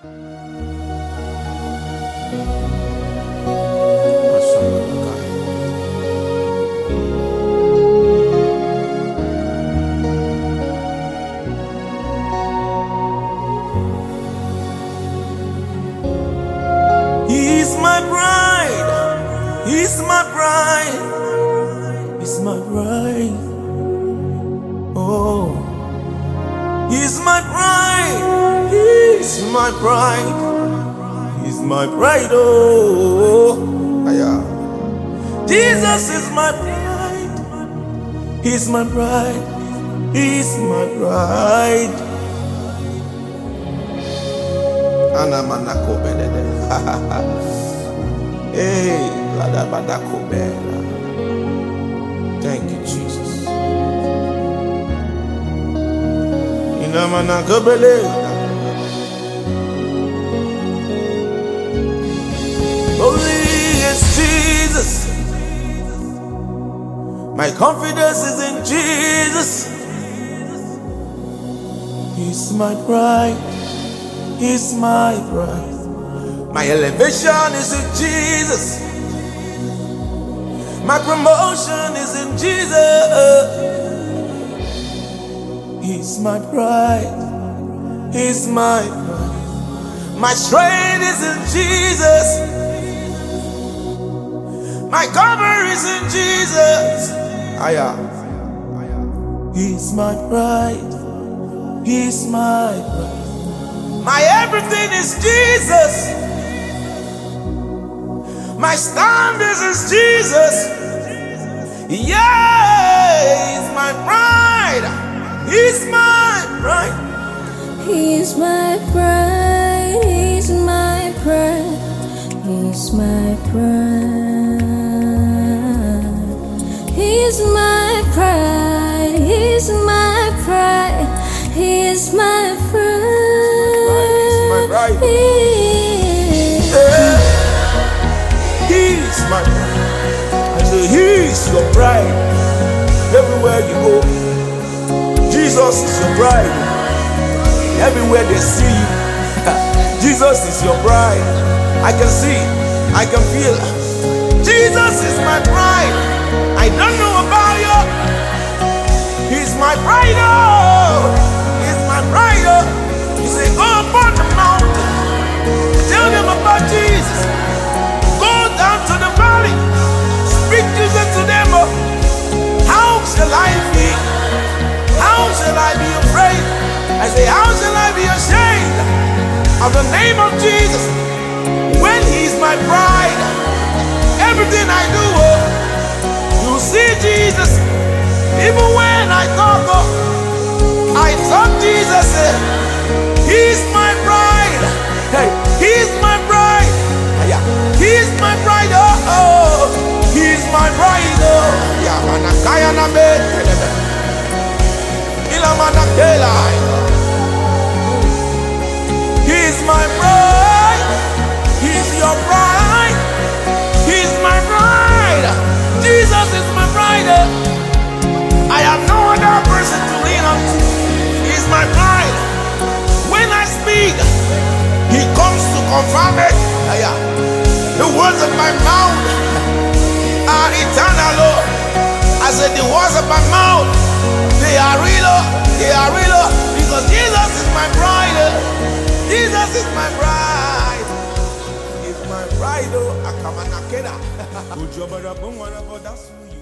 He's my bride. He's my bride. He's my bride. Oh, he's my bride. He's my bride. He's my bride. Oh, yeah. Jesus is my bride. He's my bride. He's my bride. Anamanako bedede. Hey, ladabadako bela. Thank you, Jesus. Inamanako bele. Holy is Jesus. My confidence is in Jesus. He's my bride. He's my bride. My elevation is in Jesus. My promotion is in Jesus. He's my bride. He's my bride. My strength is in Jesus. My cover is in Jesus. He's my bride. He's my bride. My everything is Jesus. My stand is Jesus. Yeah, he's my bride. He's my bride. He's my bride. He's my bride. He's my bride. He's my bride. He's my bride. He's my bride. Right. He's my bride. I say he's your bride. Everywhere you go, Jesus is your bride. Everywhere they see you, Jesus is your bride. I can see, I can feel. Jesus is my bride. I don't know about you. He's my bride. Oh, he's my bride. Oh. He said, go upon the mountain, tell them about Jesus. Go down to the valley, speak Jesus to them. How shall I feel? How shall I be afraid? I say, how shall I be ashamed of the name of Jesus when he's my bride? Everything I do, you see Jesus. Even when I talk, I talk Jesus. He's my bride. Hey, he's my bride. He's my bride. Oh, he's my bride. Oh, yeah, manakaya na be. Ila manakela. He's my bride. He's your bride. He's my bride. Jesus is my bride. I have no other person to lean on to. He's my bride. When I speak, he comes to confirm it. The words of my mouth are eternal. I said the words of my mouth, they are real. They are real because Jesus is my bride. Jesus is my bride. He's my bride.